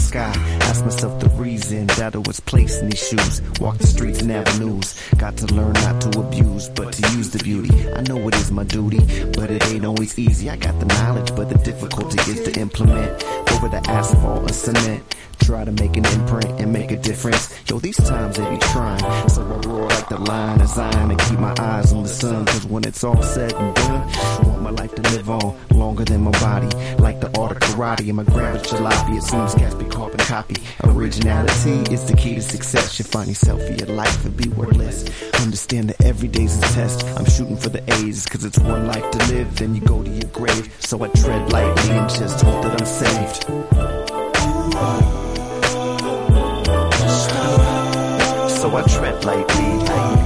sky. Ask myself the reason that I was placed in these shoes. Walk the streets and avenues. Got to learn not to abuse, but to use the beauty. I know it is my duty, but it ain't always easy. I got the knowledge, but the difficulty is to implement over the asphalt and cement. Try to make an imprint and make a difference. Yo, these times they be trying, so I roar like the lion of Zion and keep my eyes on the sun. Cause when it's all said and done, I want my life to live on longer than my body. Like the art of karate and my grandma's jalopy. It seems cats be carbon copy. Originality is the key to success. You find yourself in your life and be worthless. Understand that every day's a test. I'm shooting for the A's cause it's one life to live. Then you go to your grave. So I tread lightly and just hope that I'm saved. So I tread lightly.